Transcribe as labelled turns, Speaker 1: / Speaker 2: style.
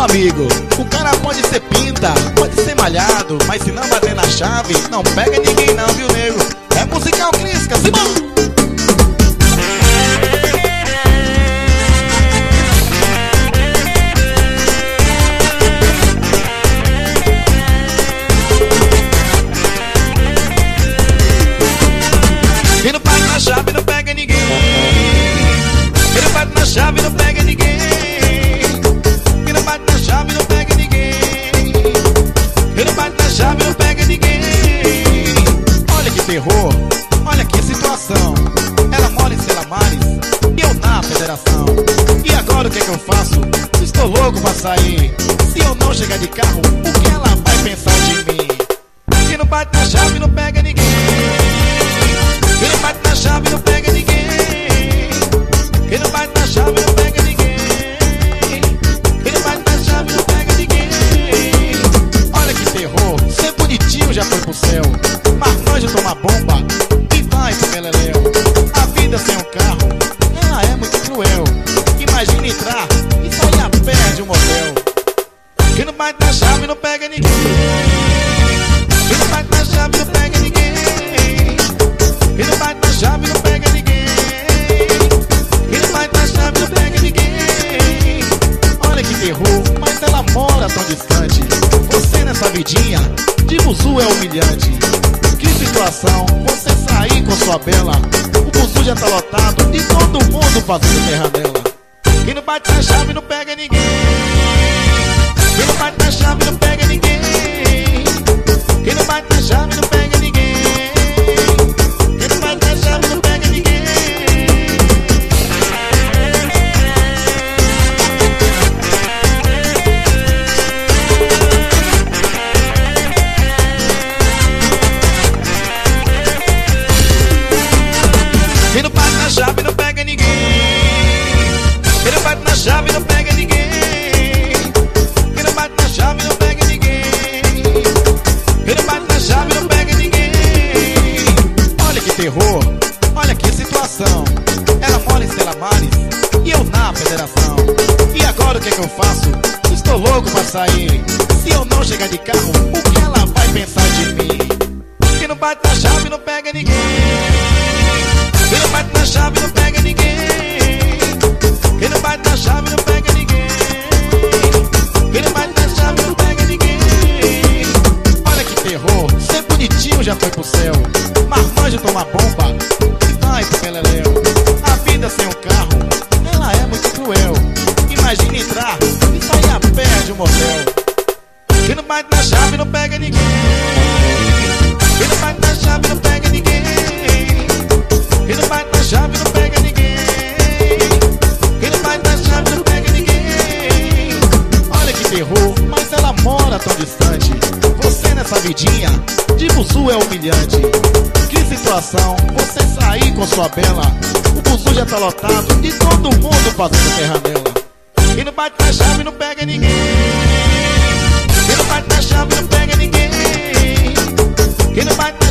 Speaker 1: amigo, o cara pode ser pinta, pode ser malhado, mas se não bater na chave, não pega ninguém não, viu, nego? É musical crítica, Simão! Quem não bate na chave não pega ninguém. Quem não bate na chave não pega ninguém. Quem não bate na chave não pega ninguém. Quem não bate na chave não pega ninguém. Olha que terror, olha que situação. Ela mora em Selamares e eu na federação. E agora o que é que eu faço? Estou louco pra sair. Se eu não chegar de carro, o que ela vai pensar de mim? Quem não bate na chave não pega ninguém. Quem não bate na chave não pega ninguém. Quem não bate na chave não pega ninguém. Quem não bate na chave não pega ninguém. Olha que terror, ser bonitinho já foi pro céu, mas nós de tomar bomba e vai pro beleléu. A vida sem um carro, ela é muito cruel. Imagina entrar e sair a pé de um motel. Quem não bate na chave não pega ninguém. Quem não bate na chave não pega ninguém. Quem não bate na chave não pega ninguém. Quem não bate na chave não pega ninguém. Olha que terror, mas ela mora tão distante. Você nessa vidinha de buzu é humilhante. Que situação, você sair com sua bela. O buzu já tá lotado e todo mundo fazendo terra dela. Quem não bate na chave não pega ninguém. Quem não bate na chave não pega ninguém. Quem não bate na chave não pega ninguém. Quem não bate na chave não pega ninguém. Quem não bate na chave não pega ninguém. Quem não bate na chave não pega ninguém. Quem não bate na chave não pega ninguém. Quem não bate na chave não pega ninguém. Olha que terror, olha que situação. Ela mora em Selamares e eu na federação. E agora o que é que eu faço? Estou louco pra sair. Se eu não chegar de carro, o que ela vai pensar de mim? Quem não bate na chave não pega ninguém. Quem não bate na chave não pega ninguém. Quem não bate na chave não pega ninguém. Quem não bate na chave não pega ninguém. Olha que terror, ser bonitinho já foi pro céu, mas manja tomar bomba e vai pro beleléu. A vida sem um carro, ela é muito cruel. Imagina entrar e sair a pé de um motel. Quem não bate na chave não pega ninguém. Quem não bate na chave não pega ninguém. Quem não bate na chave não pega ninguém. Quem não bate na chave não pega ninguém. Olha que terror, mas ela mora tão distante. Você nessa vidinha de buzu é humilhante. Que situação, você sair com sua bela. O buzu já tá lotado e todo mundo fazendo terra dela. Quem não bate na chave não pega ninguém. Quem não bate na chave não pega ninguém. Quem não bate